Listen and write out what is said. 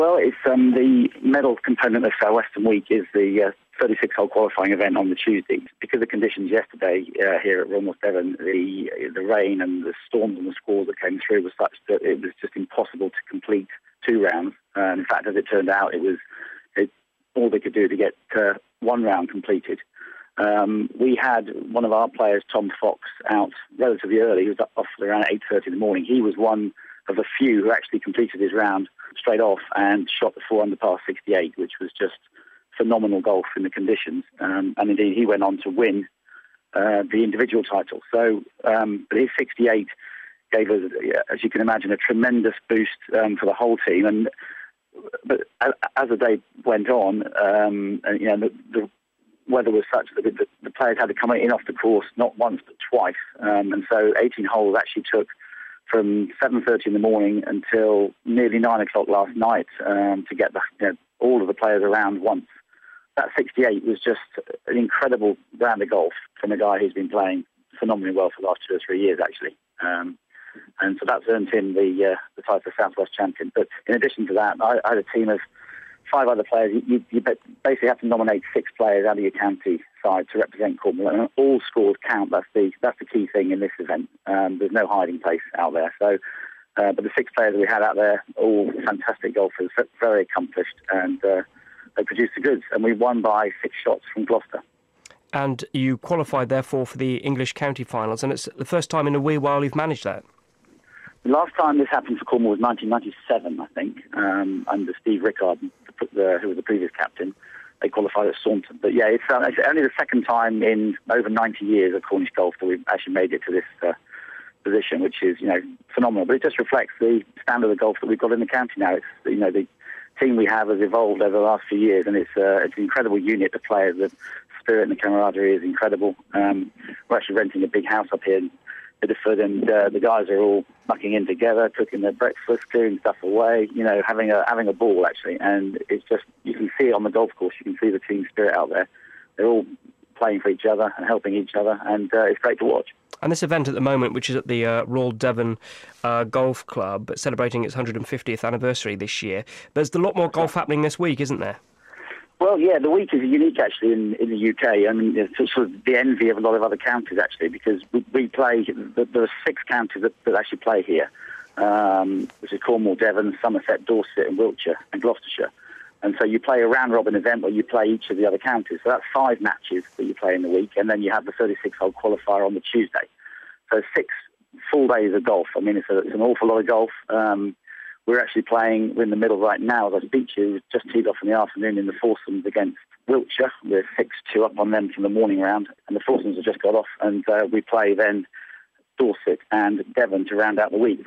Well, it's the medal component of South Western Week is the 36-hole qualifying event on the Tuesday. Because of the conditions yesterday here at Royal North Devon, the rain and the storms and the squalls that came through were such that it was just impossible to complete 2 rounds. In fact, as it turned out, all they could do to get 1 round completed. We had one of our players, Tom Fox, out relatively early. He was off around 8:30 in the morning. He was one of the few who actually completed his round straight off and shot the 4 under par 68, which was just phenomenal golf in the conditions. And indeed, he went on to win the individual title. So, but his 68 gave us, as you can imagine, a tremendous boost for the whole team. But as the day went on, the weather was such that the players had to come in off the course not once but twice. And so 18 holes actually took from 7:30 in the morning until nearly 9 o'clock last night to get all of the players around once. That 68 was just an incredible round of golf from a guy who's been playing phenomenally well for the last 2 or 3 years, actually. And so that's earned him the title of Southwest champion. But in addition to that, I had a team of 5 other players. You basically have to nominate 6 players out of your county side to represent Cornwall, and all scores count. That's the key thing in this event. There's no hiding place out there. So, but the 6 players we had out there, all fantastic golfers, very accomplished, and they produced the goods. And we won by 6 shots from Gloucester. And you qualified, therefore, for the English county finals, and it's the first time in a wee while you've managed that. The last time this happened for Cornwall was 1997, I think, under Steve Rickard, who was the previous captain. They qualified at Saunton. But yeah, it's only the second time in over 90 years of Cornish golf that we've actually made it to this position, which is, phenomenal. But it just reflects the standard of golf that we've got in the county now. It's, the team we have has evolved over the last few years, and it's an incredible unit of players. The spirit and the camaraderie is incredible. We're actually renting a big house up here in Bideford, and the guys are all mucking in together, cooking their breakfast, clearing stuff away, having a ball, actually. And it's just, you can see it on the golf course, you can see the team spirit out there. They're all playing for each other and helping each other, and it's great to watch. And this event at the moment, which is at the Royal Devon Golf Club, celebrating its 150th anniversary this year, there's a lot more golf happening this week, isn't there? Well, yeah, the week is unique, actually, in the UK. I mean, it's sort of the envy of a lot of other counties, actually, because we play, there are 6 counties that actually play here, which is Cornwall, Devon, Somerset, Dorset, and Wiltshire, and Gloucestershire. And so you play a round-robin event where you play each of the other counties. So that's 5 matches that you play in the week, and then you have the 36-hole qualifier on the Tuesday. So 6 full days of golf. I mean, it's an awful lot of golf. We're actually playing, we're in the middle right now, as I speak to you, we've just teed off in the afternoon in the foursomes against Wiltshire. We're 6-2 up on them from the morning round, and the foursomes have just got off, and we play then Dorset and Devon to round out the week.